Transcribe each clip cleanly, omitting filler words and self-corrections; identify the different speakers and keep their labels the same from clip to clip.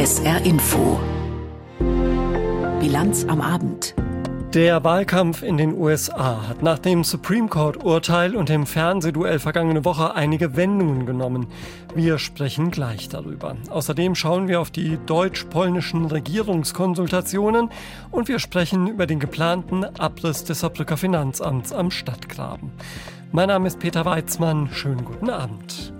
Speaker 1: SR Info. Bilanz am Abend.
Speaker 2: Der Wahlkampf in den USA hat nach dem Supreme Court-Urteil und dem Fernsehduell vergangene Woche einige Wendungen genommen. Wir sprechen gleich darüber. Außerdem schauen wir auf die deutsch-polnischen Regierungskonsultationen und wir sprechen über den geplanten Abriss des Saarbrücker Finanzamts am Stadtgraben. Mein Name ist Peter Weizmann. Schönen guten Abend.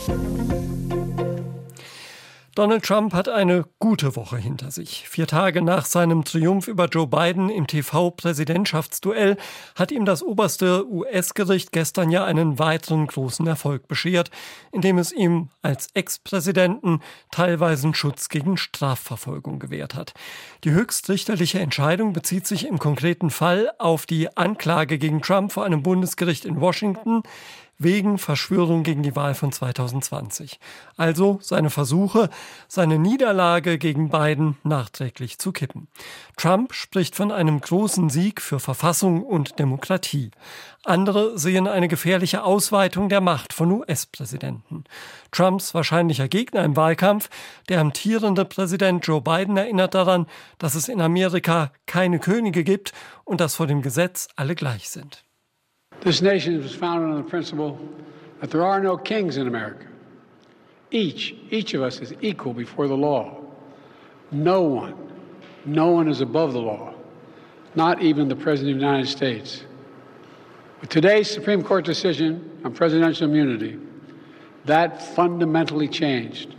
Speaker 2: Donald Trump hat eine gute Woche hinter sich. 4 Tage nach seinem Triumph über Joe Biden im TV-Präsidentschaftsduell hat ihm das oberste US-Gericht gestern ja einen weiteren großen Erfolg beschert, indem es ihm als Ex-Präsidenten teilweise Schutz gegen Strafverfolgung gewährt hat. Die höchstrichterliche Entscheidung bezieht sich im konkreten Fall auf die Anklage gegen Trump vor einem Bundesgericht in Washington wegen Verschwörung gegen die Wahl von 2020. Also seine Versuche, seine Niederlage gegen Biden nachträglich zu kippen. Trump spricht von einem großen Sieg für Verfassung und Demokratie. Andere sehen eine gefährliche Ausweitung der Macht von US-Präsidenten. Trumps wahrscheinlicher Gegner im Wahlkampf, der amtierende Präsident Joe Biden, erinnert daran, dass es in Amerika keine Könige gibt und dass vor dem Gesetz alle gleich sind.
Speaker 3: This nation was founded on the principle that there are no kings in America. Each of us is equal before the law. No one is above the law, not even the President of the United States. With today's Supreme Court decision on presidential immunity, that fundamentally changed.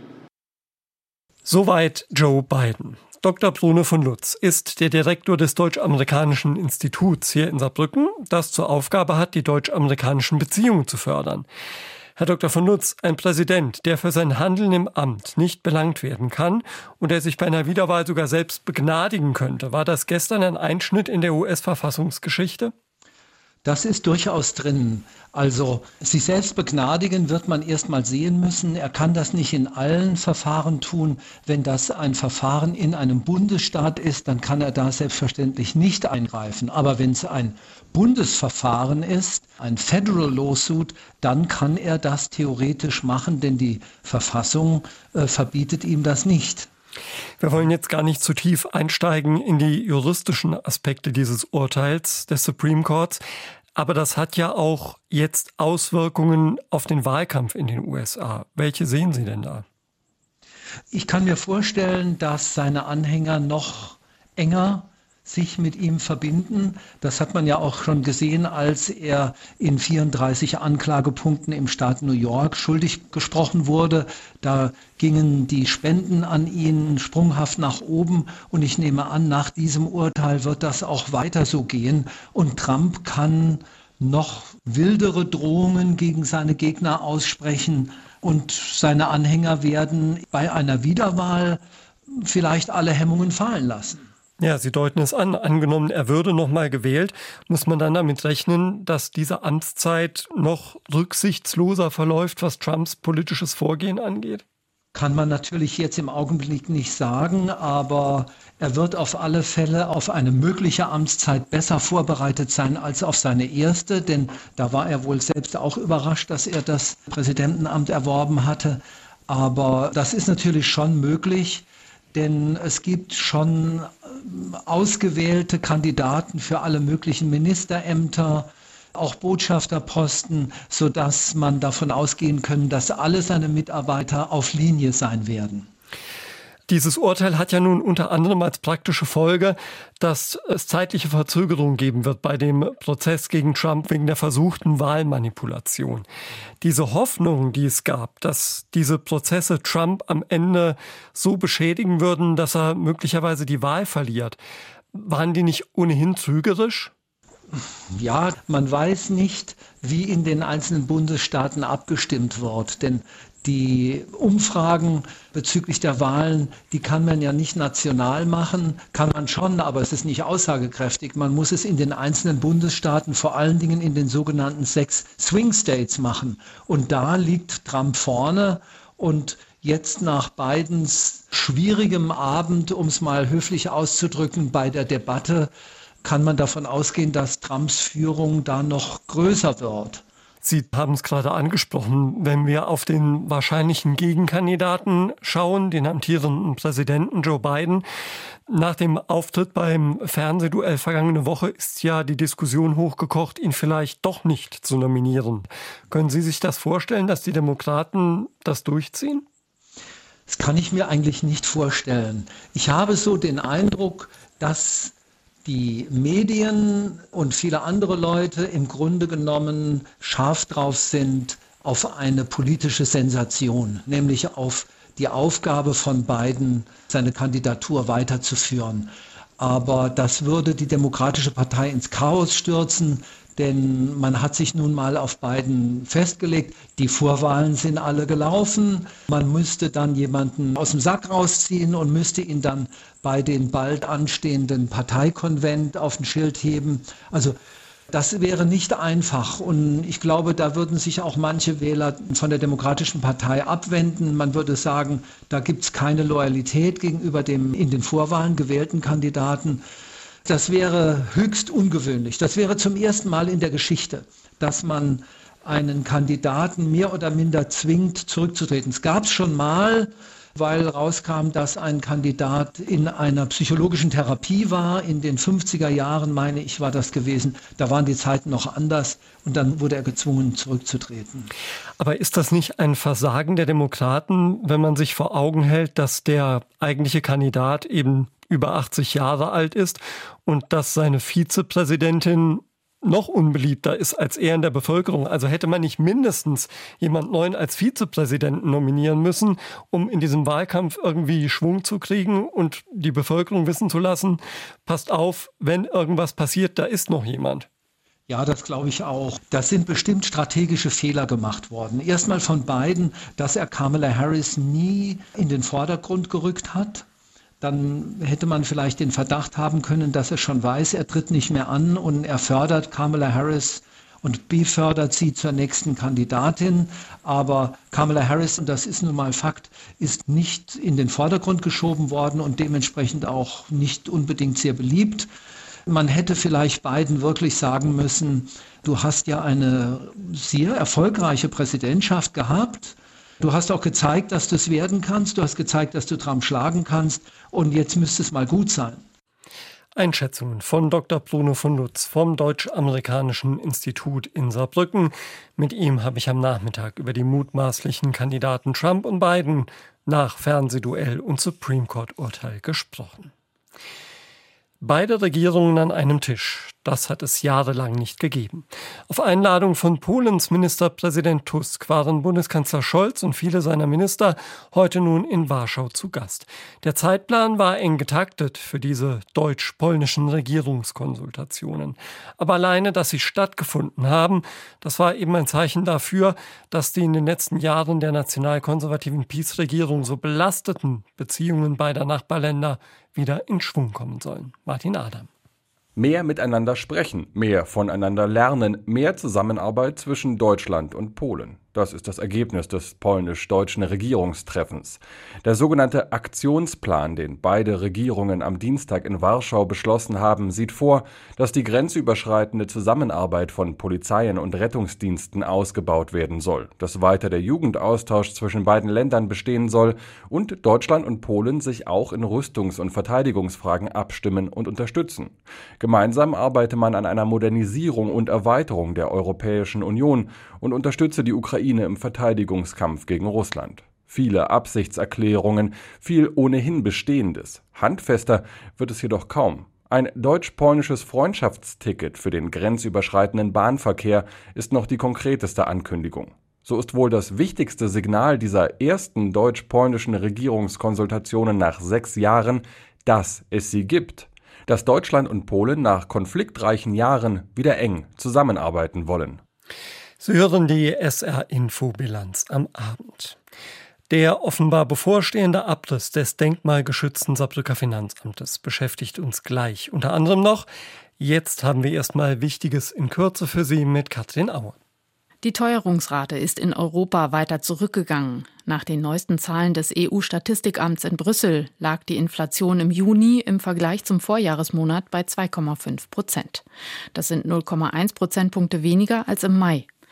Speaker 2: Soweit Joe Biden. Dr. Bruno von Lutz ist der Direktor des Deutsch-Amerikanischen Instituts hier in Saarbrücken, das zur Aufgabe hat, die deutsch-amerikanischen Beziehungen zu fördern. Herr Dr. von Lutz, ein Präsident, der für sein Handeln im Amt nicht belangt werden kann und der sich bei einer Wiederwahl sogar selbst begnadigen könnte, war das gestern ein Einschnitt in der US-Verfassungsgeschichte?
Speaker 4: Das ist durchaus drin. Also sich selbst begnadigen wird man erst mal sehen müssen. Er kann das nicht in allen Verfahren tun. Wenn das ein Verfahren in einem Bundesstaat ist, dann kann er da selbstverständlich nicht eingreifen. Aber wenn es ein Bundesverfahren ist, ein Federal Lawsuit, dann kann er das theoretisch machen, denn die Verfassung verbietet ihm das nicht.
Speaker 2: Wir wollen jetzt gar nicht zu tief einsteigen in die juristischen Aspekte dieses Urteils des Supreme Courts, aber das hat ja auch jetzt Auswirkungen auf den Wahlkampf in den USA. Welche sehen Sie denn da?
Speaker 4: Ich kann mir vorstellen, dass seine Anhänger noch enger sich mit ihm verbinden. Das hat man ja auch schon gesehen, als er in 34 Anklagepunkten im Staat New York schuldig gesprochen wurde. Da gingen die Spenden an ihn sprunghaft nach oben und ich nehme an, nach diesem Urteil wird das auch weiter so gehen und Trump kann noch wildere Drohungen gegen seine Gegner aussprechen und seine Anhänger werden bei einer Wiederwahl vielleicht alle Hemmungen fallen lassen.
Speaker 2: Ja, Sie deuten es an. Angenommen, er würde nochmal gewählt, muss man dann damit rechnen, dass diese Amtszeit noch rücksichtsloser verläuft, was Trumps politisches Vorgehen angeht?
Speaker 4: Kann man natürlich jetzt im Augenblick nicht sagen, aber er wird auf alle Fälle auf eine mögliche Amtszeit besser vorbereitet sein als auf seine erste, denn da war er wohl selbst auch überrascht, dass er das Präsidentenamt erworben hatte. Aber das ist natürlich schon möglich. Denn es gibt schon ausgewählte Kandidaten für alle möglichen Ministerämter, auch Botschafterposten, sodass man davon ausgehen kann, dass alle seine Mitarbeiter auf Linie sein werden.
Speaker 2: Dieses Urteil hat ja nun unter anderem als praktische Folge, dass es zeitliche Verzögerungen geben wird bei dem Prozess gegen Trump wegen der versuchten Wahlmanipulation. Diese Hoffnung, die es gab, dass diese Prozesse Trump am Ende so beschädigen würden, dass er möglicherweise die Wahl verliert, waren die nicht ohnehin trügerisch?
Speaker 4: Ja, man weiß nicht, wie in den einzelnen Bundesstaaten abgestimmt wird, denn die Umfragen bezüglich der Wahlen, die kann man ja nicht national machen, kann man schon, aber es ist nicht aussagekräftig. Man muss es in den einzelnen Bundesstaaten, vor allen Dingen in den sogenannten 6 Swing States machen. Und da liegt Trump vorne und jetzt nach Bidens schwierigem Abend, um es mal höflich auszudrücken, bei der Debatte, kann man davon ausgehen, dass Trumps Führung da noch größer wird.
Speaker 2: Sie haben es gerade angesprochen, wenn wir auf den wahrscheinlichen Gegenkandidaten schauen, den amtierenden Präsidenten Joe Biden. Nach dem Auftritt beim Fernsehduell vergangene Woche ist ja die Diskussion hochgekocht, ihn vielleicht doch nicht zu nominieren. Können Sie sich das vorstellen, dass die Demokraten das durchziehen?
Speaker 4: Das kann ich mir eigentlich nicht vorstellen. Ich habe so den Eindruck, dass die Medien und viele andere Leute im Grunde genommen scharf drauf sind auf eine politische Sensation, nämlich auf die Aufgabe von Biden, seine Kandidatur weiterzuführen. Aber das würde die Demokratische Partei ins Chaos stürzen, denn man hat sich nun mal auf Biden festgelegt. Die Vorwahlen sind alle gelaufen. Man müsste dann jemanden aus dem Sack rausziehen und müsste ihn dann bei den bald anstehenden Parteikonvent auf ein Schild heben. Also das wäre nicht einfach. Und ich glaube, da würden sich auch manche Wähler von der Demokratischen Partei abwenden. Man würde sagen, da gibt es keine Loyalität gegenüber dem in den Vorwahlen gewählten Kandidaten. Das wäre höchst ungewöhnlich. Das wäre zum ersten Mal in der Geschichte, dass man einen Kandidaten mehr oder minder zwingt, zurückzutreten. Es gab es schon mal, weil rauskam, dass ein Kandidat in einer psychologischen Therapie war. In den 50er Jahren, meine ich, war das gewesen. Da waren die Zeiten noch anders und dann wurde er gezwungen, zurückzutreten.
Speaker 2: Aber ist das nicht ein Versagen der Demokraten, wenn man sich vor Augen hält, dass der eigentliche Kandidat eben über 80 Jahre alt ist und dass seine Vizepräsidentin noch unbeliebter ist als er in der Bevölkerung? Also hätte man nicht mindestens jemand Neuen als Vizepräsidenten nominieren müssen, um in diesem Wahlkampf irgendwie Schwung zu kriegen und die Bevölkerung wissen zu lassen, passt auf, wenn irgendwas passiert, da ist noch jemand.
Speaker 4: Ja, das glaube ich auch. Da sind bestimmt strategische Fehler gemacht worden. Erstmal von Biden, dass er Kamala Harris nie in den Vordergrund gerückt hat. Dann hätte man vielleicht den Verdacht haben können, dass er schon weiß, er tritt nicht mehr an und er fördert Kamala Harris und befördert sie zur nächsten Kandidatin. Aber Kamala Harris, und das ist nun mal Fakt, ist nicht in den Vordergrund geschoben worden und dementsprechend auch nicht unbedingt sehr beliebt. Man hätte vielleicht Biden wirklich sagen müssen, du hast ja eine sehr erfolgreiche Präsidentschaft gehabt. Du hast auch gezeigt, dass du es werden kannst. Du hast gezeigt, dass du Trump schlagen kannst. Und jetzt müsste es mal gut sein.
Speaker 2: Einschätzungen von Dr. Bruno von Lutz vom Deutsch-Amerikanischen Institut in Saarbrücken. Mit ihm habe ich am Nachmittag über die mutmaßlichen Kandidaten Trump und Biden nach Fernsehduell und Supreme Court-Urteil gesprochen. Beide Regierungen an einem Tisch, das hat es jahrelang nicht gegeben. Auf Einladung von Polens Ministerpräsident Tusk waren Bundeskanzler Scholz und viele seiner Minister heute nun in Warschau zu Gast. Der Zeitplan war eng getaktet für diese deutsch-polnischen Regierungskonsultationen. Aber alleine, dass sie stattgefunden haben, das war eben ein Zeichen dafür, dass die in den letzten Jahren der nationalkonservativen PiS-Regierung so belasteten Beziehungen beider Nachbarländer wieder in Schwung kommen sollen. Martin Adam.
Speaker 5: Mehr miteinander sprechen, mehr voneinander lernen, mehr Zusammenarbeit zwischen Deutschland und Polen. Das ist das Ergebnis des polnisch-deutschen Regierungstreffens. Der sogenannte Aktionsplan, den beide Regierungen am Dienstag in Warschau beschlossen haben, sieht vor, dass die grenzüberschreitende Zusammenarbeit von Polizeien und Rettungsdiensten ausgebaut werden soll, dass weiter der Jugendaustausch zwischen beiden Ländern bestehen soll und Deutschland und Polen sich auch in Rüstungs- und Verteidigungsfragen abstimmen und unterstützen. Gemeinsam arbeite man an einer Modernisierung und Erweiterung der Europäischen Union und unterstütze die Ukraine im Verteidigungskampf gegen Russland. Viele Absichtserklärungen, viel ohnehin Bestehendes. Handfester wird es jedoch kaum. Ein deutsch-polnisches Freundschaftsticket für den grenzüberschreitenden Bahnverkehr ist noch die konkreteste Ankündigung. So ist wohl das wichtigste Signal dieser ersten deutsch-polnischen Regierungskonsultationen nach 6 Jahren, dass es sie gibt. Dass Deutschland und Polen nach konfliktreichen Jahren wieder eng zusammenarbeiten wollen.
Speaker 2: Sie hören die SR-Info-Bilanz am Abend. Der offenbar bevorstehende Abriss des denkmalgeschützten Saarbrücker Finanzamtes beschäftigt uns gleich. Unter anderem noch, jetzt haben wir erstmal Wichtiges in Kürze für Sie mit Katrin Auer.
Speaker 1: Die Teuerungsrate ist in Europa weiter zurückgegangen. Nach den neuesten Zahlen des EU-Statistikamts in Brüssel lag die Inflation im Juni im Vergleich zum Vorjahresmonat bei 2,5%. Das sind 0,1 Prozentpunkte weniger als im Mai.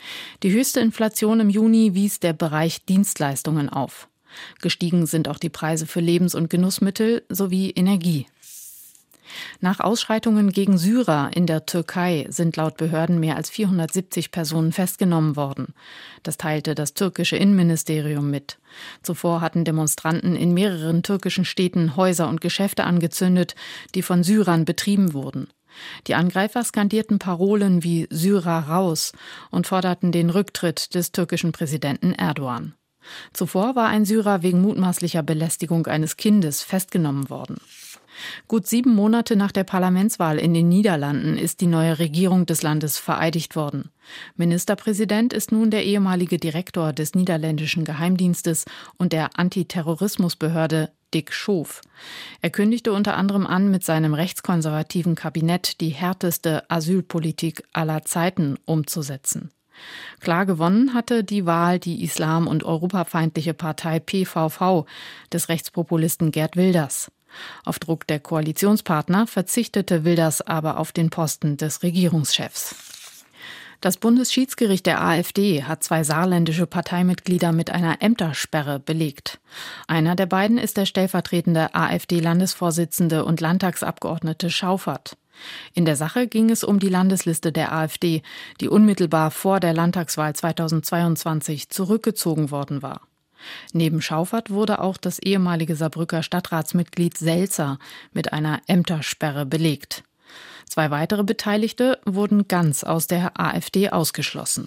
Speaker 1: Die höchste Inflation im Juni wies der Bereich Dienstleistungen auf. Gestiegen sind auch die Preise für Lebens- und Genussmittel sowie Energie. Nach Ausschreitungen gegen Syrer in der Türkei sind laut Behörden mehr als 470 Personen festgenommen worden. Das teilte das türkische Innenministerium mit. Zuvor hatten Demonstranten in mehreren türkischen Städten Häuser und Geschäfte angezündet, die von Syrern betrieben wurden. Die Angreifer skandierten Parolen wie Syrer raus und forderten den Rücktritt des türkischen Präsidenten Erdogan. Zuvor war ein Syrer wegen mutmaßlicher Belästigung eines Kindes festgenommen worden. Gut 7 Monate nach der Parlamentswahl in den Niederlanden ist die neue Regierung des Landes vereidigt worden. Ministerpräsident ist nun der ehemalige Direktor des niederländischen Geheimdienstes und der Antiterrorismusbehörde Dick Schoof. Er kündigte unter anderem an, mit seinem rechtskonservativen Kabinett die härteste Asylpolitik aller Zeiten umzusetzen. Klar gewonnen hatte die Wahl die islam- und europafeindliche Partei PVV des Rechtspopulisten Geert Wilders. Auf Druck der Koalitionspartner verzichtete Wilders aber auf den Posten des Regierungschefs. Das Bundesschiedsgericht der AfD hat 2 saarländische Parteimitglieder mit einer Ämtersperre belegt. Einer der beiden ist der stellvertretende AfD-Landesvorsitzende und Landtagsabgeordnete Schauffert. In der Sache ging es um die Landesliste der AfD, die unmittelbar vor der Landtagswahl 2022 zurückgezogen worden war. Neben Schauffert wurde auch das ehemalige Saarbrücker Stadtratsmitglied Selzer mit einer Ämtersperre belegt. 2 weitere Beteiligte wurden ganz aus der AfD ausgeschlossen.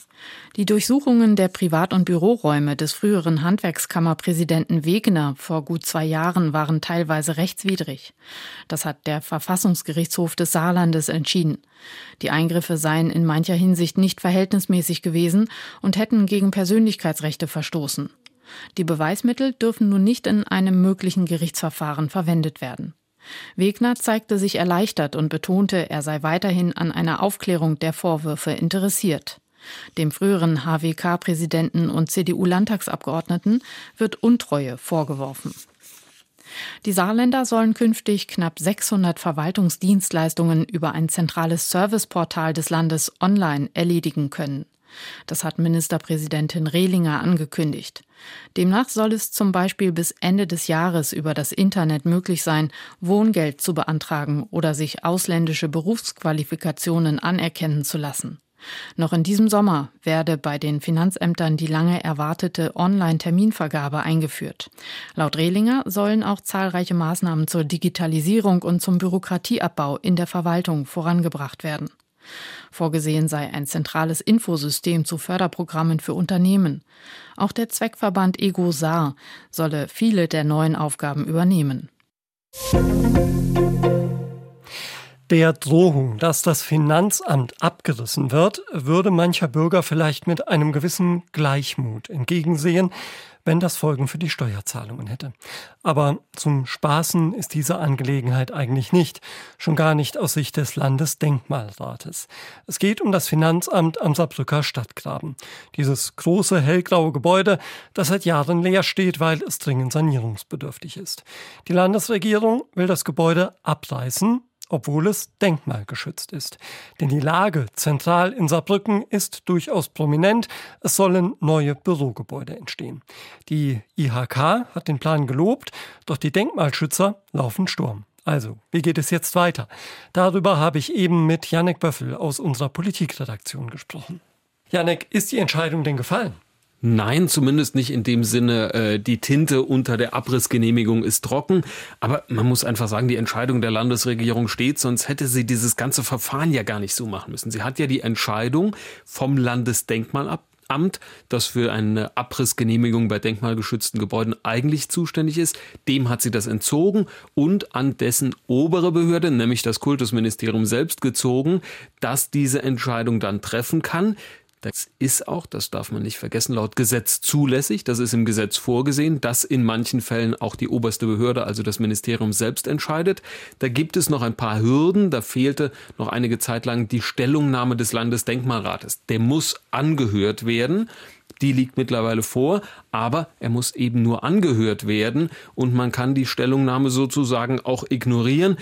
Speaker 1: Die Durchsuchungen der Privat- und Büroräume des früheren Handwerkskammerpräsidenten Wegener vor gut 2 Jahren waren teilweise rechtswidrig. Das hat der Verfassungsgerichtshof des Saarlandes entschieden. Die Eingriffe seien in mancher Hinsicht nicht verhältnismäßig gewesen und hätten gegen Persönlichkeitsrechte verstoßen. Die Beweismittel dürfen nun nicht in einem möglichen Gerichtsverfahren verwendet werden. Wegener zeigte sich erleichtert und betonte, er sei weiterhin an einer Aufklärung der Vorwürfe interessiert. Dem früheren HWK-Präsidenten und CDU-Landtagsabgeordneten wird Untreue vorgeworfen. Die Saarländer sollen künftig knapp 600 Verwaltungsdienstleistungen über ein zentrales Serviceportal des Landes online erledigen können. Das hat Ministerpräsidentin Rehlinger angekündigt. Demnach soll es zum Beispiel bis Ende des Jahres über das Internet möglich sein, Wohngeld zu beantragen oder sich ausländische Berufsqualifikationen anerkennen zu lassen. Noch in diesem Sommer werde bei den Finanzämtern die lange erwartete Online-Terminvergabe eingeführt. Laut Rehlinger sollen auch zahlreiche Maßnahmen zur Digitalisierung und zum Bürokratieabbau in der Verwaltung vorangebracht werden. Vorgesehen sei ein zentrales Infosystem zu Förderprogrammen für Unternehmen. Auch der Zweckverband Ego Saar solle viele der neuen Aufgaben übernehmen.
Speaker 2: Der Drohung, dass das Finanzamt abgerissen wird, würde mancher Bürger vielleicht mit einem gewissen Gleichmut entgegensehen, wenn das Folgen für die Steuerzahlungen hätte. Aber zum Spaßen ist diese Angelegenheit eigentlich nicht, schon gar nicht aus Sicht des Landesdenkmalrates. Es geht um das Finanzamt am Saarbrücker Stadtgraben. Dieses große hellgraue Gebäude, das seit Jahren leer steht, weil es dringend sanierungsbedürftig ist. Die Landesregierung will das Gebäude abreißen, obwohl es denkmalgeschützt ist. Denn die Lage zentral in Saarbrücken ist durchaus prominent. Es sollen neue Bürogebäude entstehen. Die IHK hat den Plan gelobt, doch die Denkmalschützer laufen Sturm. Also, wie geht es jetzt weiter? Darüber habe ich eben mit Jannik Böffel aus unserer Politikredaktion gesprochen. Jannik, ist die Entscheidung denn gefallen?
Speaker 6: Nein, zumindest nicht in dem Sinne, die Tinte unter der Abrissgenehmigung ist trocken. Aber man muss einfach sagen, die Entscheidung der Landesregierung steht, sonst hätte sie dieses ganze Verfahren ja gar nicht so machen müssen. Sie hat ja die Entscheidung vom Landesdenkmalamt, das für eine Abrissgenehmigung bei denkmalgeschützten Gebäuden eigentlich zuständig ist, dem hat sie das entzogen und an dessen obere Behörde, nämlich das Kultusministerium selbst gezogen, dass diese Entscheidung dann treffen kann. Das ist auch, das darf man nicht vergessen, laut Gesetz zulässig. Das ist im Gesetz vorgesehen, dass in manchen Fällen auch die oberste Behörde, also das Ministerium selbst entscheidet. Da gibt es noch ein paar Hürden. Da fehlte noch einige Zeit lang die Stellungnahme des Landesdenkmalrates. Der muss angehört werden. Die liegt mittlerweile vor, aber er muss eben nur angehört werden und man kann die Stellungnahme sozusagen auch ignorieren.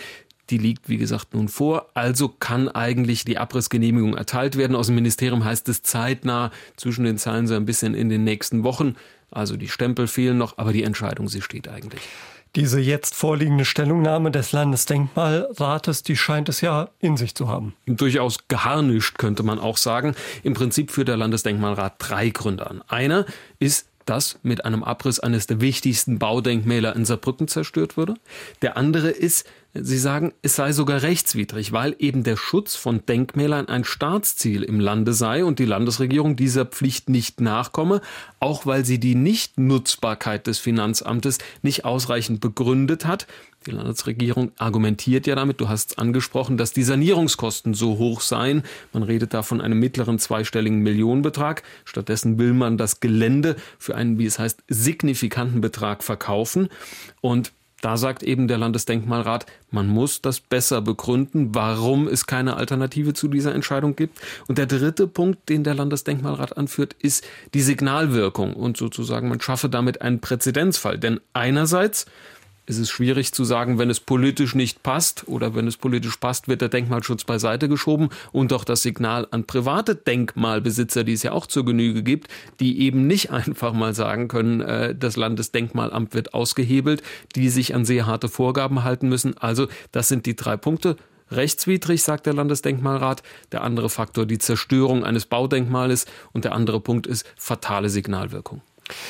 Speaker 6: Die liegt, wie gesagt, nun vor. Also kann eigentlich die Abrissgenehmigung erteilt werden. Aus dem Ministerium heißt es zeitnah, zwischen den Zeilen so ein bisschen in den nächsten Wochen. Also die Stempel fehlen noch, aber die Entscheidung, sie steht eigentlich.
Speaker 2: Diese jetzt vorliegende Stellungnahme des Landesdenkmalrates, die scheint es ja in sich zu haben.
Speaker 6: Durchaus geharnischt, könnte man auch sagen. Im Prinzip führt der Landesdenkmalrat 3 Gründe an. Einer ist, dass mit einem Abriss eines der wichtigsten Baudenkmäler in Saarbrücken zerstört würde. Der andere ist, sie sagen, es sei sogar rechtswidrig, weil eben der Schutz von Denkmälern ein Staatsziel im Lande sei und die Landesregierung dieser Pflicht nicht nachkomme, auch weil sie die Nichtnutzbarkeit des Finanzamtes nicht ausreichend begründet hat. Die Landesregierung argumentiert ja damit, du hast es angesprochen, dass die Sanierungskosten so hoch seien. Man redet da von einem mittleren zweistelligen Millionenbetrag. Stattdessen will man das Gelände für einen, wie es heißt, signifikanten Betrag verkaufen. Und da sagt eben der Landesdenkmalrat, man muss das besser begründen, warum es keine Alternative zu dieser Entscheidung gibt. Und der dritte Punkt, den der Landesdenkmalrat anführt, ist die Signalwirkung. Und sozusagen, man schaffe damit einen Präzedenzfall. Denn einerseits ist es schwierig zu sagen, wenn es politisch nicht passt oder wenn es politisch passt, wird der Denkmalschutz beiseite geschoben und auch das Signal an private Denkmalbesitzer, die es ja auch zur Genüge gibt, die eben nicht einfach mal sagen können, das Landesdenkmalamt wird ausgehebelt, die sich an sehr harte Vorgaben halten müssen. Also das sind die 3 Punkte. Rechtswidrig, sagt der Landesdenkmalrat. Der andere Faktor die Zerstörung eines Baudenkmales und der andere Punkt ist fatale Signalwirkung.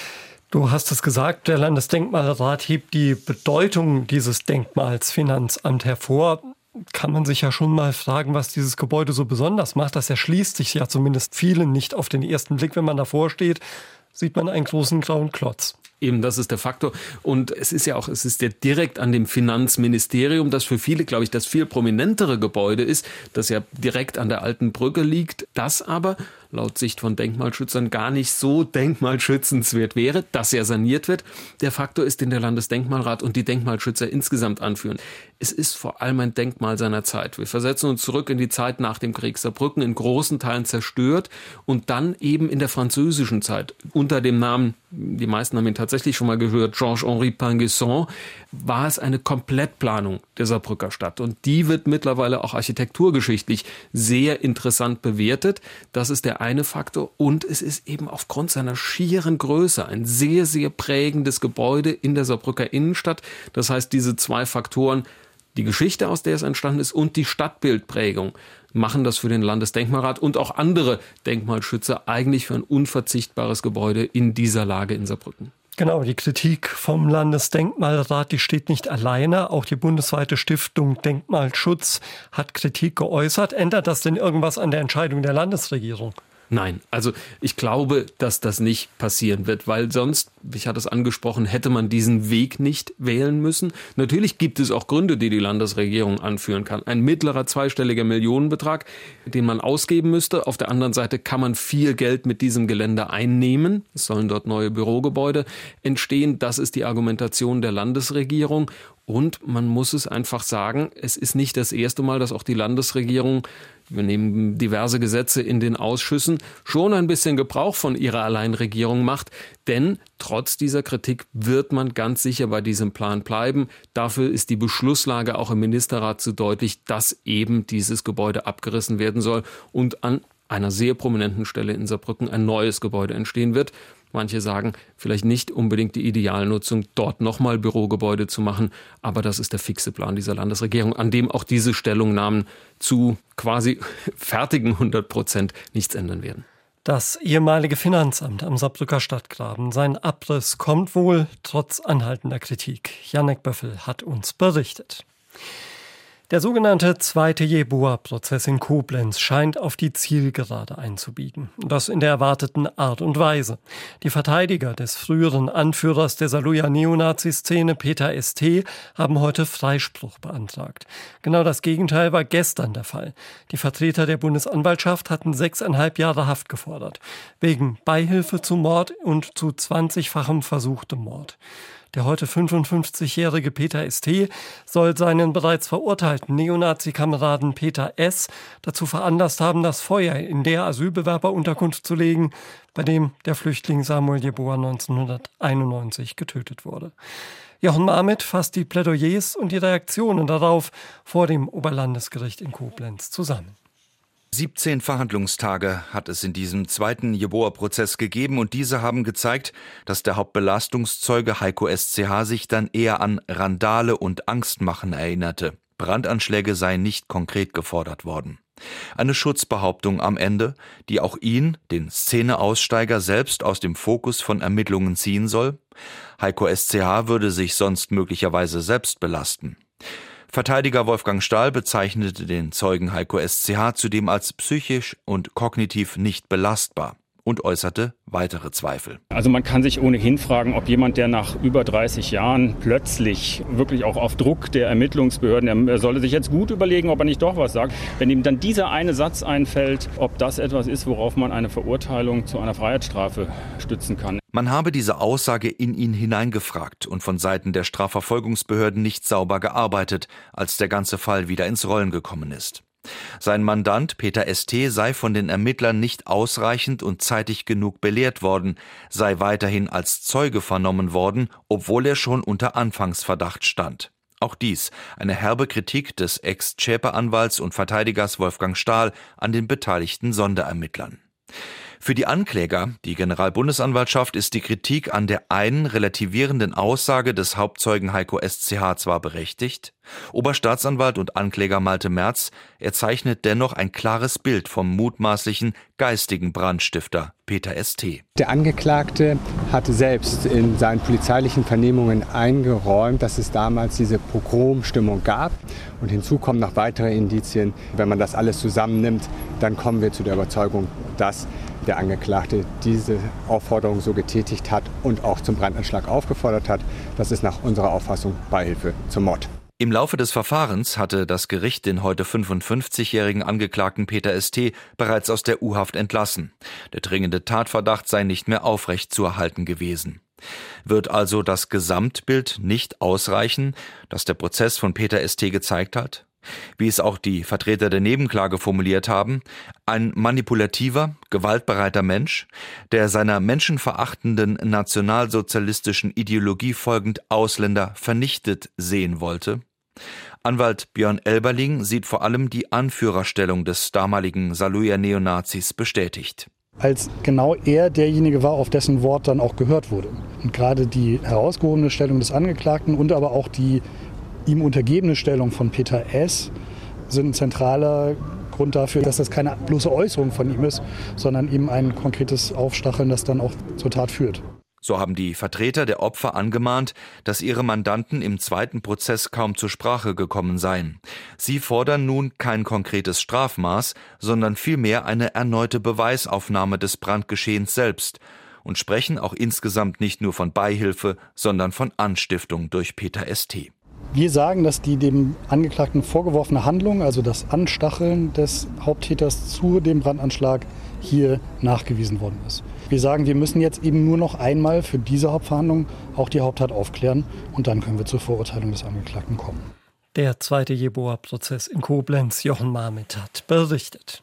Speaker 2: Du hast es gesagt, der Landesdenkmalrat hebt die Bedeutung dieses Denkmals Finanzamt hervor. Kann man sich ja schon mal fragen, was dieses Gebäude so besonders macht. Das erschließt sich ja zumindest vielen nicht auf den ersten Blick. Wenn man davor steht, sieht man einen großen grauen Klotz.
Speaker 6: Eben, das ist der Faktor. Und es ist ja direkt an dem Finanzministerium, das für viele, glaube ich, das viel prominentere Gebäude ist, das ja direkt an der alten Brücke liegt, das aber laut Sicht von Denkmalschützern gar nicht so denkmalschützenswert wäre, dass er saniert wird. Der Faktor ist, den der Landesdenkmalrat und die Denkmalschützer insgesamt anführen. Es ist vor allem ein Denkmal seiner Zeit. Wir versetzen uns zurück in die Zeit nach dem Krieg. Saarbrücken in großen Teilen zerstört und dann eben in der französischen Zeit unter dem Namen, die meisten haben ihn tatsächlich schon mal gehört, Georges-Henri Pinguesson, war es eine Komplettplanung der Saarbrücker Stadt. Und die wird mittlerweile auch architekturgeschichtlich sehr interessant bewertet. Das ist der eine Faktor. Und es ist eben aufgrund seiner schieren Größe ein sehr, sehr prägendes Gebäude in der Saarbrücker Innenstadt. Das heißt, diese 2 Faktoren, die Geschichte, aus der es entstanden ist, und die Stadtbildprägung, machen das für den Landesdenkmalrat und auch andere Denkmalschützer eigentlich für ein unverzichtbares Gebäude in dieser Lage in Saarbrücken.
Speaker 2: Genau, die Kritik vom Landesdenkmalrat, die steht nicht alleine. Auch die bundesweite Stiftung Denkmalschutz hat Kritik geäußert. Ändert das denn irgendwas an der Entscheidung der Landesregierung?
Speaker 6: Nein, also ich glaube, dass das nicht passieren wird, weil sonst, ich hatte es angesprochen, hätte man diesen Weg nicht wählen müssen. Natürlich gibt es auch Gründe, die die Landesregierung anführen kann. Ein mittlerer zweistelliger Millionenbetrag, den man ausgeben müsste. Auf der anderen Seite kann man viel Geld mit diesem Gelände einnehmen. Es sollen dort neue Bürogebäude entstehen. Das ist die Argumentation der Landesregierung. Und man muss es einfach sagen, es ist nicht das erste Mal, dass auch die Landesregierung, wir nehmen diverse Gesetze in den Ausschüssen, schon ein bisschen Gebrauch von ihrer Alleinregierung macht. Denn trotz dieser Kritik wird man ganz sicher bei diesem Plan bleiben. Dafür ist die Beschlusslage auch im Ministerrat zu deutlich, dass eben dieses Gebäude abgerissen werden soll und an einer sehr prominenten Stelle in Saarbrücken ein neues Gebäude entstehen wird. Manche sagen, vielleicht nicht unbedingt die Idealnutzung, dort nochmal Bürogebäude zu machen. Aber das ist der fixe Plan dieser Landesregierung, an dem auch diese Stellungnahmen zu quasi fertigen 100% nichts ändern werden.
Speaker 2: Das ehemalige Finanzamt am Saarbrücker Stadtgraben. Sein Abriss kommt wohl trotz anhaltender Kritik. Janek Böffel hat uns berichtet. Der sogenannte zweite Jeboa-Prozess in Koblenz scheint auf die Zielgerade einzubiegen. Das in der erwarteten Art und Weise. Die Verteidiger des früheren Anführers der Saarlouier Neonazi-Szene, Peter St., haben heute Freispruch beantragt. Genau das Gegenteil war gestern der Fall. Die Vertreter der Bundesanwaltschaft hatten 6,5 Jahre Haft gefordert. Wegen Beihilfe zum Mord und zu 20-fachem versuchtem Mord. Der heute 55-jährige Peter St. soll seinen bereits verurteilten verurteilten Neonazi-Kameraden Peter S. dazu veranlasst haben, das Feuer in der Asylbewerberunterkunft zu legen, bei dem der Flüchtling Samuel Yeboah 1991 getötet wurde. Jochen Marmitt fasst die Plädoyers und die Reaktionen darauf vor dem Oberlandesgericht in Koblenz zusammen.
Speaker 7: 17 Verhandlungstage hat es in diesem zweiten Yeboah-Prozess gegeben und diese haben gezeigt, dass der Hauptbelastungszeuge Heiko SCH sich dann eher an Randale und Angstmachen erinnerte. Brandanschläge seien nicht konkret gefordert worden. Eine Schutzbehauptung am Ende, die auch ihn, den Szeneaussteiger, selbst aus dem Fokus von Ermittlungen ziehen soll. Heiko SCH würde sich sonst möglicherweise selbst belasten. Verteidiger Wolfgang Stahl bezeichnete den Zeugen Heiko SCH zudem als psychisch und kognitiv nicht belastbar und äußerte weitere Zweifel.
Speaker 8: Also man kann sich ohnehin fragen, ob jemand, der nach über 30 Jahren plötzlich wirklich auch auf Druck der Ermittlungsbehörden, er solle sich jetzt gut überlegen, ob er nicht doch was sagt, wenn ihm dann dieser eine Satz einfällt, ob das etwas ist, worauf man eine Verurteilung zu einer Freiheitsstrafe stützen kann.
Speaker 7: Man habe diese Aussage in ihn hineingefragt und von Seiten der Strafverfolgungsbehörden nicht sauber gearbeitet, als der ganze Fall wieder ins Rollen gekommen ist. Sein Mandant Peter St. sei von den Ermittlern nicht ausreichend und zeitig genug belehrt worden, sei weiterhin als Zeuge vernommen worden, obwohl er schon unter Anfangsverdacht stand. Auch dies eine herbe Kritik des Ex-Zschäpe-Anwalts und Verteidigers Wolfgang Stahl an den beteiligten Sonderermittlern. Für die Ankläger, die Generalbundesanwaltschaft, ist die Kritik an der einen relativierenden Aussage des Hauptzeugen Heiko SCH zwar berechtigt, Oberstaatsanwalt und Ankläger Malte Merz, er zeichnet dennoch ein klares Bild vom mutmaßlichen geistigen Brandstifter Peter St.
Speaker 9: Der Angeklagte hatte selbst in seinen polizeilichen Vernehmungen eingeräumt, dass es damals diese Pogromstimmung gab. Und hinzu kommen noch weitere Indizien. Wenn man das alles zusammennimmt, dann kommen wir zu der Überzeugung, dass der Angeklagte diese Aufforderung so getätigt hat und auch zum Brandanschlag aufgefordert hat. Das ist nach unserer Auffassung Beihilfe zum Mord.
Speaker 7: Im Laufe des Verfahrens hatte das Gericht den heute 55-jährigen Angeklagten Peter St. bereits aus der U-Haft entlassen. Der dringende Tatverdacht sei nicht mehr aufrechtzuerhalten gewesen. Wird also das Gesamtbild nicht ausreichen, das der Prozess von Peter St. gezeigt hat? Wie es auch die Vertreter der Nebenklage formuliert haben, ein manipulativer, gewaltbereiter Mensch, der seiner menschenverachtenden nationalsozialistischen Ideologie folgend Ausländer vernichtet sehen wollte. Anwalt Björn Elberling sieht vor allem die Anführerstellung des damaligen Saarlouier Neonazis bestätigt.
Speaker 10: Als genau er derjenige war, auf dessen Wort dann auch gehört wurde. Und gerade die herausgehobene Stellung des Angeklagten und aber auch die ihm untergebene Stellung von Peter S. sind ein zentraler Grund dafür, dass das keine bloße Äußerung von ihm ist, sondern eben ein konkretes Aufstacheln, das dann auch zur Tat führt.
Speaker 7: So haben die Vertreter der Opfer angemahnt, dass ihre Mandanten im zweiten Prozess kaum zur Sprache gekommen seien. Sie fordern nun kein konkretes Strafmaß, sondern vielmehr eine erneute Beweisaufnahme des Brandgeschehens selbst und sprechen auch insgesamt nicht nur von Beihilfe, sondern von Anstiftung durch Peter St.
Speaker 10: Wir sagen, dass die dem Angeklagten vorgeworfene Handlung, also das Anstacheln des Haupttäters zu dem Brandanschlag, hier nachgewiesen worden ist. Wir sagen, wir müssen jetzt eben nur noch einmal für diese Hauptverhandlung auch die Haupttat aufklären und dann können wir zur Verurteilung des Angeklagten kommen.
Speaker 2: Der zweite Yeboah-Prozess in Koblenz, Jochen Marmitt hat berichtet.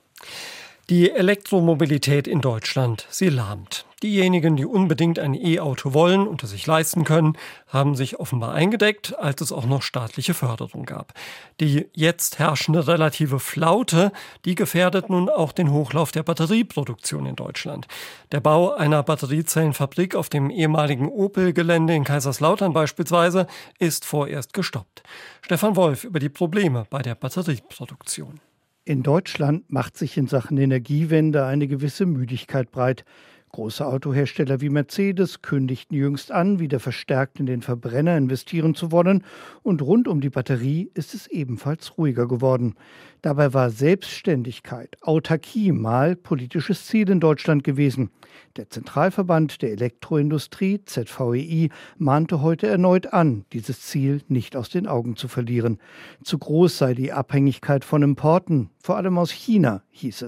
Speaker 2: Die Elektromobilität in Deutschland, sie lahmt. Diejenigen, die unbedingt ein E-Auto wollen und es sich leisten können, haben sich offenbar eingedeckt, als es auch noch staatliche Förderung gab. Die jetzt herrschende relative Flaute, die gefährdet nun auch den Hochlauf der Batterieproduktion in Deutschland. Der Bau einer Batteriezellenfabrik auf dem ehemaligen Opel-Gelände in Kaiserslautern beispielsweise ist vorerst gestoppt. Stefan Wolf über die Probleme bei der Batterieproduktion.
Speaker 11: In Deutschland macht sich in Sachen Energiewende eine gewisse Müdigkeit breit. Große Autohersteller wie Mercedes kündigten jüngst an, wieder verstärkt in den Verbrenner investieren zu wollen. Und rund um die Batterie ist es ebenfalls ruhiger geworden. Dabei war Selbstständigkeit, Autarkie mal politisches Ziel in Deutschland gewesen. Der Zentralverband der Elektroindustrie, ZVEI, mahnte heute erneut an, dieses Ziel nicht aus den Augen zu verlieren. Zu groß sei die Abhängigkeit von Importen, vor allem aus China, hieß es.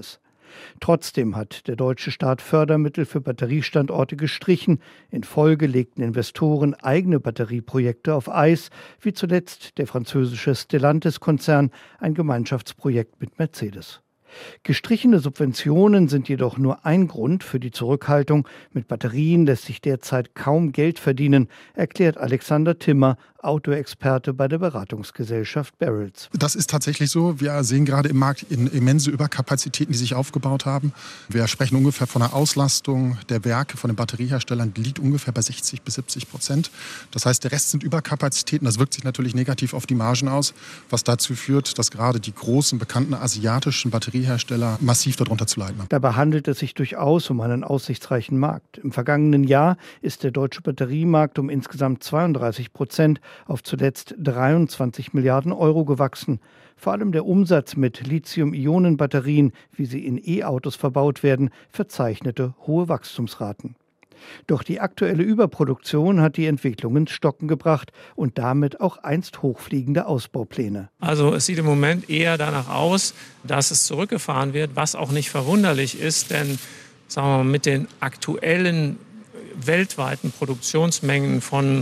Speaker 11: Trotzdem hat der deutsche Staat Fördermittel für Batteriestandorte gestrichen. In Folge legten Investoren eigene Batterieprojekte auf Eis, wie zuletzt der französische Stellantis-Konzern, ein Gemeinschaftsprojekt mit Mercedes. Gestrichene Subventionen sind jedoch nur ein Grund für die Zurückhaltung. Mit Batterien lässt sich derzeit kaum Geld verdienen, erklärt Alexander Timmer, Autoexperte bei der Beratungsgesellschaft Barrels.
Speaker 12: Das ist tatsächlich so. Wir sehen gerade im Markt immense Überkapazitäten, die sich aufgebaut haben. Wir sprechen ungefähr von einer Auslastung der Werke von den Batterieherstellern, die liegt ungefähr bei 60-70%. Das heißt, der Rest sind Überkapazitäten. Das wirkt sich natürlich negativ auf die Margen aus, was dazu führt, dass gerade die großen, bekannten asiatischen Batteriehersteller massiv darunter zu leiden haben.
Speaker 11: Dabei handelt es sich durchaus um einen aussichtsreichen Markt. Im vergangenen Jahr ist der deutsche Batteriemarkt um insgesamt 32% auf zuletzt 23 Milliarden Euro gewachsen. Vor allem der Umsatz mit Lithium-Ionen-Batterien, wie sie in E-Autos verbaut werden, verzeichnete hohe Wachstumsraten. Doch die aktuelle Überproduktion hat die Entwicklung ins Stocken gebracht und damit auch einst hochfliegende Ausbaupläne.
Speaker 13: Also es sieht im Moment eher danach aus, dass es zurückgefahren wird, was auch nicht verwunderlich ist, denn sagen wir mal, mit den aktuellen weltweiten Produktionsmengen von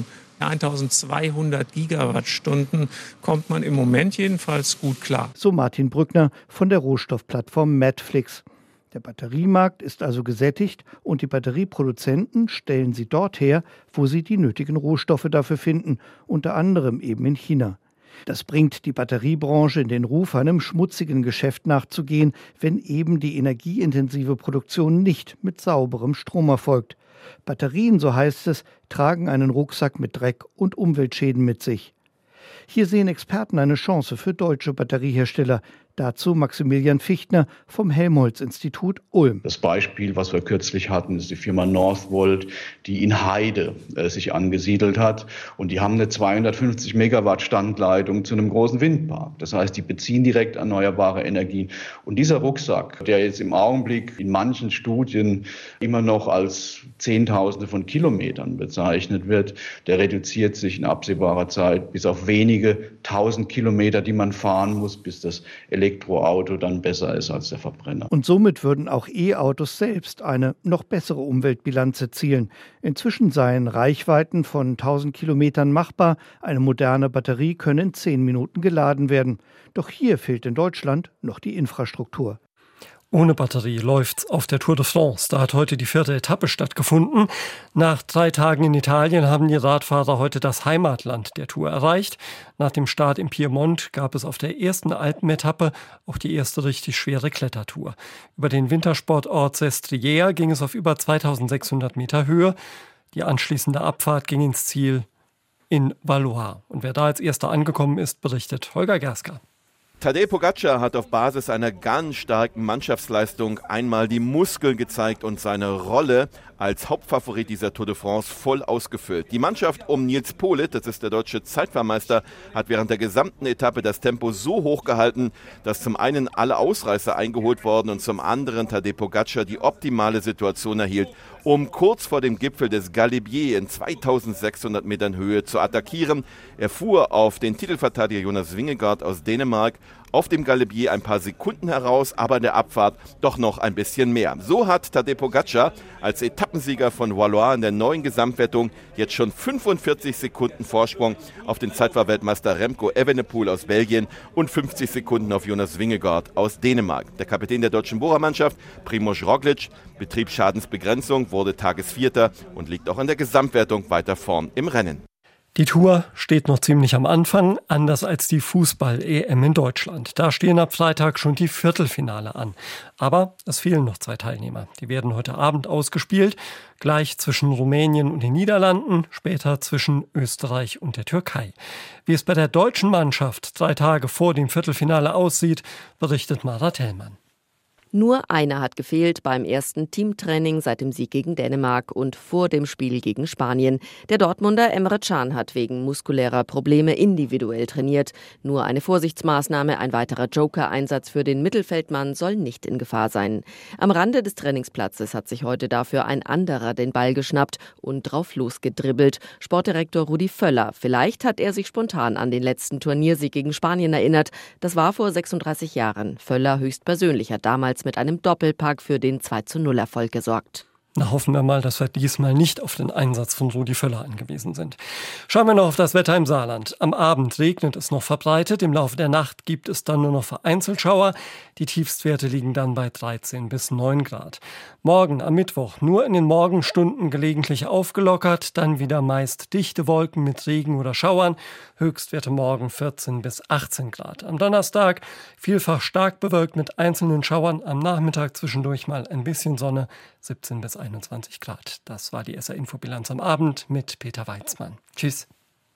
Speaker 13: 1200 Gigawattstunden kommt man im Moment jedenfalls gut klar.
Speaker 11: So Martin Brückner von der Rohstoffplattform Medflix. Der Batteriemarkt ist also gesättigt und die Batterieproduzenten stellen sie dort her, wo sie die nötigen Rohstoffe dafür finden, unter anderem eben in China. Das bringt die Batteriebranche in den Ruf, einem schmutzigen Geschäft nachzugehen, wenn eben die energieintensive Produktion nicht mit sauberem Strom erfolgt. Batterien, so heißt es, tragen einen Rucksack mit Dreck und Umweltschäden mit sich. Hier sehen Experten eine Chance für deutsche Batteriehersteller. Dazu Maximilian Fichtner vom Helmholtz-Institut Ulm.
Speaker 14: Das Beispiel, was wir kürzlich hatten, ist die Firma Northvolt, die in Heide sich angesiedelt hat. Und die haben eine 250 Megawatt Standleitung zu einem großen Windpark. Das heißt, die beziehen direkt erneuerbare Energien. Und dieser Rucksack, der jetzt im Augenblick in manchen Studien immer noch als Zehntausende von Kilometern bezeichnet wird, der reduziert sich in absehbarer Zeit bis auf wenige 1000 Kilometer, die man fahren muss, bis das Elektroauto dann besser ist als der Verbrenner.
Speaker 11: Und somit würden auch E-Autos selbst eine noch bessere Umweltbilanz erzielen. Inzwischen seien Reichweiten von 1000 Kilometern machbar. Eine moderne Batterie könne in 10 Minuten geladen werden. Doch hier fehlt in Deutschland noch die Infrastruktur.
Speaker 2: Ohne Batterie läuft's auf der Tour de France. Da hat heute die 4. Etappe stattgefunden. Nach 3 Tagen in Italien haben die Radfahrer heute das Heimatland der Tour erreicht. Nach dem Start im Piemont gab es auf der ersten Alpenetappe auch die erste richtig schwere Klettertour. Über den Wintersportort Sestriere ging es auf über 2600 Meter Höhe. Die anschließende Abfahrt ging ins Ziel in Valois. Und wer da als Erster angekommen ist, berichtet Holger Gerska.
Speaker 15: Tadej Pogačar hat auf Basis einer ganz starken Mannschaftsleistung einmal die Muskeln gezeigt und seine Rolle als Hauptfavorit dieser Tour de France voll ausgefüllt. Die Mannschaft um Nils Politt, das ist der deutsche Zeitfahrmeister, hat während der gesamten Etappe das Tempo so hoch gehalten, dass zum einen alle Ausreißer eingeholt wurden und zum anderen Tadej Pogačar die optimale Situation erhielt, um kurz vor dem Gipfel des Galibier in 2600 Metern Höhe zu attackieren. Er fuhr auf den Titelverteidiger Jonas Vingegaard aus Dänemark auf dem Galibier ein paar Sekunden heraus, aber in der Abfahrt doch noch ein bisschen mehr. So hat Tadej Pogačar als Etappensieger von Valois in der neuen Gesamtwertung jetzt schon 45 Sekunden Vorsprung auf den Zeitfahrweltmeister Remco Evenepoel aus Belgien und 50 Sekunden auf Jonas Vingegaard aus Dänemark. Der Kapitän der deutschen Bohrermannschaft, Primož Roglič, betrieb Schadensbegrenzung, wurde Tagesvierter und liegt auch in der Gesamtwertung weiter vorn im Rennen.
Speaker 2: Die Tour steht noch ziemlich am Anfang, anders als die Fußball-EM in Deutschland. Da stehen ab Freitag schon die Viertelfinale an. Aber es fehlen noch 2 Teilnehmer. Die werden heute Abend ausgespielt, gleich zwischen Rumänien und den Niederlanden, später zwischen Österreich und der Türkei. Wie es bei der deutschen Mannschaft 3 Tage vor dem Viertelfinale aussieht, berichtet Mara Tellmann.
Speaker 16: Nur einer hat gefehlt beim ersten Teamtraining seit dem Sieg gegen Dänemark und vor dem Spiel gegen Spanien. Der Dortmunder Emre Can hat wegen muskulärer Probleme individuell trainiert. Nur eine Vorsichtsmaßnahme, ein weiterer Joker-Einsatz für den Mittelfeldmann soll nicht in Gefahr sein. Am Rande des Trainingsplatzes hat sich heute dafür ein anderer den Ball geschnappt und drauf losgedribbelt. Sportdirektor Rudi Völler. Vielleicht hat er sich spontan an den letzten Turniersieg gegen Spanien erinnert. Das war vor 36 Jahren. Völler höchstpersönlich hat damals bereits mit einem Doppelpack für den 2:0-Erfolg gesorgt.
Speaker 2: Na, hoffen wir mal, dass wir diesmal nicht auf den Einsatz von Rudi Völler angewiesen sind. Schauen wir noch auf das Wetter im Saarland. Am Abend regnet es noch verbreitet. Im Laufe der Nacht gibt es dann nur noch vereinzelt Schauer. Die Tiefstwerte liegen dann bei 13 bis 9 Grad. Morgen am Mittwoch nur in den Morgenstunden gelegentlich aufgelockert. Dann wieder meist dichte Wolken mit Regen oder Schauern. Höchstwerte morgen 14 bis 18 Grad. Am Donnerstag vielfach stark bewölkt mit einzelnen Schauern. Am Nachmittag zwischendurch mal ein bisschen Sonne. 17 bis 21 Grad. Das war die SR-Infobilanz am Abend mit Peter Weizmann. Tschüss.